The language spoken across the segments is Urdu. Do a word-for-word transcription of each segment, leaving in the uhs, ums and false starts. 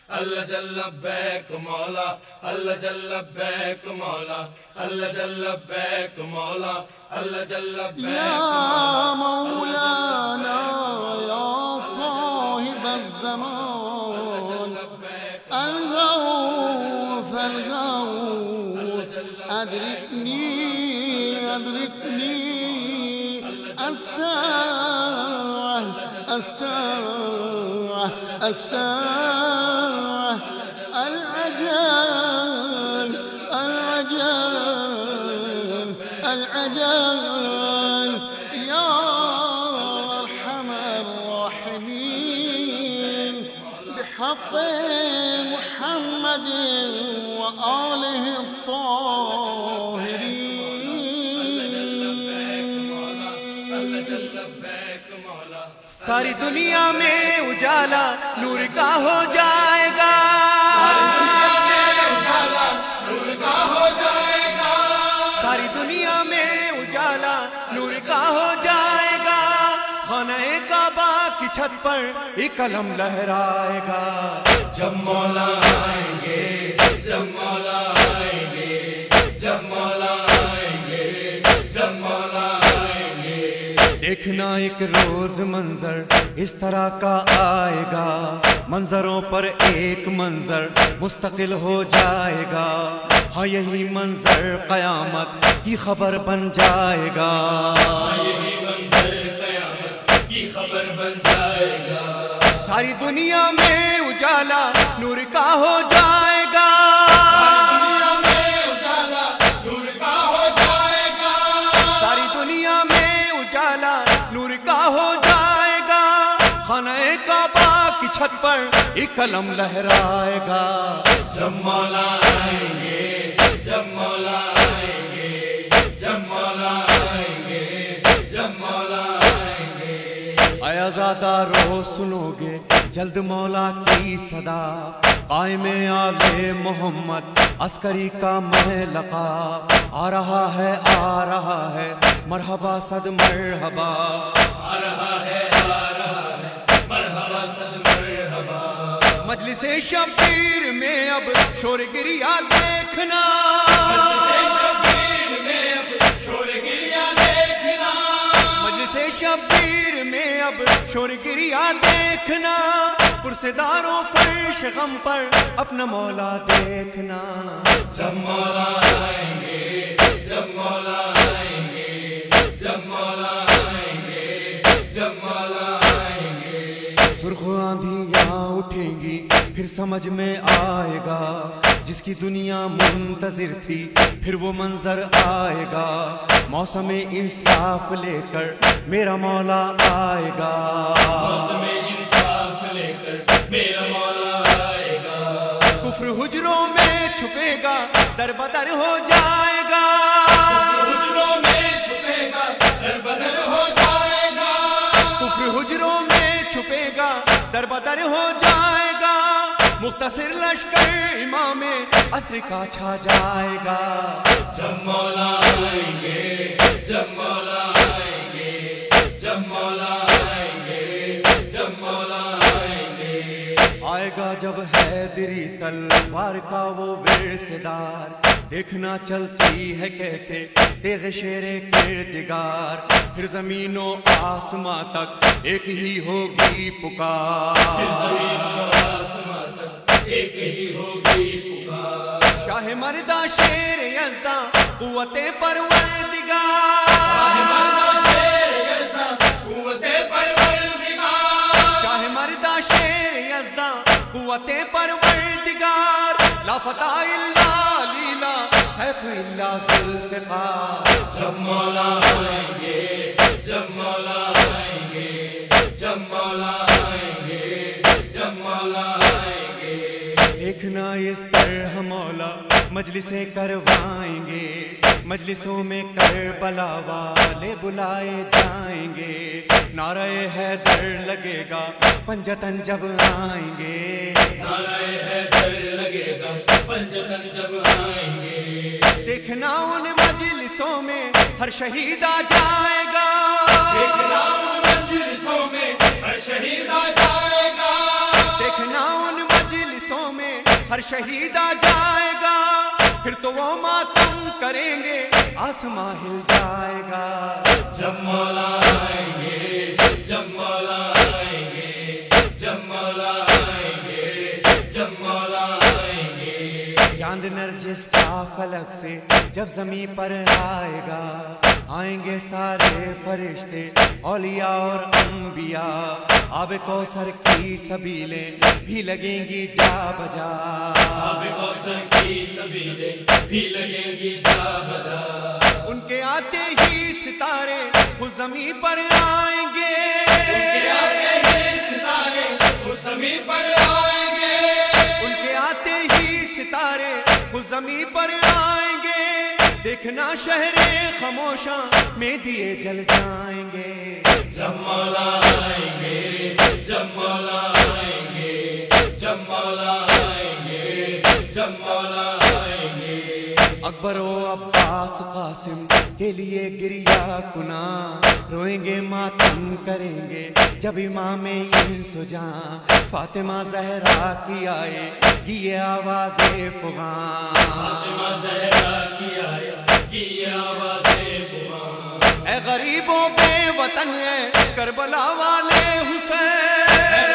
اللہ جل لبیک مولا، اللہ جل لبیک مولا، اللہ جل لبیک مولا، اللہ جل لبیک یا مولانا یا صاحب الزمان الغوث الغوث ادرکنی ادرکنی الساعة الساعة الساعة العجل العجل العجل يا أرحم الراحمين بحق محمد وآله الطاهرين. ساری دنیا میں اجالا نور کا ہو جائے گا، ساری دنیا میں اجالا نور کا ہو جائے گا، خانہ کعبہ کی چھت پر ایک علم لہرائے گا. جب مولا آئیں گے، جب مولا آئیں گے، جب مولا آئیں گے، جب مولا آئیں گے. دیکھنا ایک روز منظر اس طرح کا آئے گا، منظروں پر ایک منظر مستقل ہو جائے گا. ہاں یہی منظر قیامت کی خبر بن جائے گا، یہی منظر قیامت کی خبر بن جائے گا. ساری دنیا میں اجالا نور کا ہو جائے گا، دنیا میں اجالا نور کا ہو جائے گا، ساری دنیا میں اجالا نور کا ہو جائے گا. خانہ کعبہ کی چھت پر ایک علم لہرائے گا. جب مولا آئیں گے، جب مولا آئیں گے، جب مولا آئیں گے، جب مولا آئیں گے. اے آزادہ رو سنو گے جلد مولا کی صدا، قائم آل محمد عسکری کا محلقہ آ رہا ہے آ رہا ہے مرحبا صد مرحبا، آ رہا ہے آ رہا ہے مرحبا صد مرحبا. مجلس شبیر میں اب شور گریا دیکھنا، شبیر میں اب شور گریا دیکھنا، مجلس شبیر میں اب شور گریا دیکھنا، پرسداروں فرش غم پر اپنا مولا دیکھنا. جب مولا آئیں گے، جب مولا آئیں گے، جب مولا آئیں گے، جب مولا آئیں گے. سرخ آندھیاں اٹھیں گی پھر سمجھ میں آئے گا، جس کی دنیا منتظر تھی پھر وہ منظر آئے گا. موسم انصاف لے کر میرا مولا آئے گا، موسم انصاف لے کر میرا مولا آئے گا. کفر حجروں میں چھپے گا در بدر ہو جائے گا، حجروں میں چھپے گا در بدر ہو جائے گا، کفر حجروں میں چھپے گا در بدر ہو جائے گا. مختصر لشکر امام عصر کا چھا جائے گا. جب مولا آئیں گے، جب مولا آئیں گے، جب مولا آئیں گے، جب مولا آئیں گے. آئے گا جب حیدری تلوار کا وہ ورثدار، دیکھنا چلتی ہے کیسے تیغ شیر کردگار. پھر زمین و آسماں تک ایک ہی ہوگی پکار، ایک ہی ہوگی پکار. شاہ مردہ شیر یزداں قوت پروردگار، قوت پروردگار، شاہ مردہ شیر یزداں قوت پروردگار. لا فتح الا لیلا سیف الا ذوالفقار. جب مولا آئیں گے، جب مولا آئیں گے، جب مولا آئیں گے، جب مولا آئیں گے. دیکھنا اس طرح مولا مجلسیں کروائیں گے، مجلسوں میں کربلا والے بلائے جائیں گے. نعرہ حیدر لگے گا پنجتن جب آئیں گے، نعرہ حیدر لگے گا پنجتن جب آئیں گے. دیکھنا ان مجلسوں میں ہر شہید آ جائے گا، دیکھنا ان مجلسوں میں ہر شہید آ جائے گا، دیکھنا ان مجلسوں ہر شہید آ جائے گا پھر تو وہ ماتم کریں گے آسمان ہل جائے گا جب مولا آئیں گے جب مولا آئیں گے جب مولا آئیں گے جب مولا آئیں گے چاند نرجس کا فلک سے جب زمین پر آئے گا آئیں گے سارے فرشتے اولیاء اور انبیاء آب کوثر کی سبیلیں بھی لگیں گی جا بجا آب کوثر کی سبیلیں بھی لگیں گی جا بجا ان کے آتے ہی ستارے خود زمین پر آئیں گے ان کے آتے ہی ستارے خود زمین پر آئیں گے ان کے آتے ہی ستارے خود زمین پر آئیں گے دیکھنا شہر خاموشاں میں دیے جل جائیں گے جب مولا آئیں گے جب مولا آئیں گے جب مولا آئیں گے جب مولا آئیں گے اکبر و عباس قاسم کے لیے گریا کنا روئیں گے ماتم کریں گے جب امام انس و جاں فاطمہ زہرا کی آئے گی یہ آواز فغاں فاطمہ زہرا کی آئے گی یہ آواز فغاں اے غریبوں بے وطن ہے کربلا والے حسین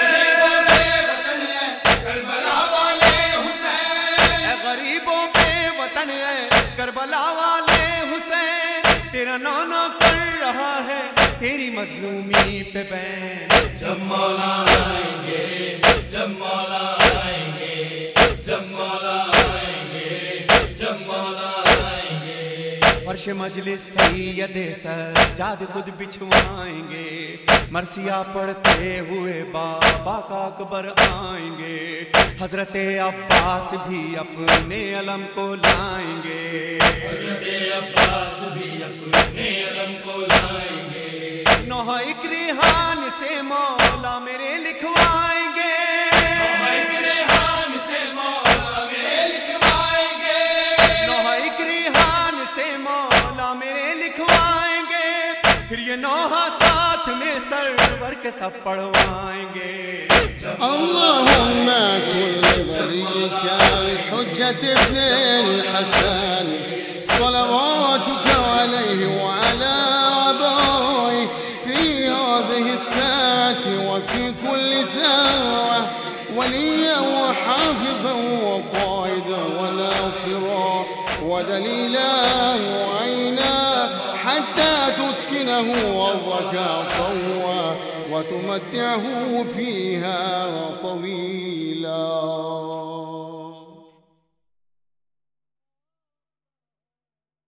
اے غریبوں بے وطن ہے کربلا والے حسین تیرا نانا کر رہا ہے تیری مظلومی پہ بین جب مولا آئیں گے جب مولا آئیں گے جب مولا آئیں گے جب مولا آئیں گے فرش مجلس سید سجاد خود بچھوائیں گے مرثیہ پڑھتے ہوئے بابا کا اکبر آئیں گے حضرت عباس بھی اپنے علم کو لائیں گے حضرت عباس بھی اپنے علم کو لائیں گے نوحہ ایک ریحان سے مولا میرے لکھوائیں گے نوحہ ایک ریحان سے مولا میرے لکھوائیں گے نوحہ ایک ریحان سے مولا میرے لکھوائیں گے پھر یہ نوحہ ساتھ میں سرور کے سب پڑھوائیں گے اللهم كن لوليك الحجة ابن الحسن صلواتك عليه وعلى أبويه في هذه الساعة وفي كل ساعة وليا وحافظا وقائدا وناصرا ودليلا وعينا حتى تسكنه أرضك طوعا وتمتعه فيها طويلا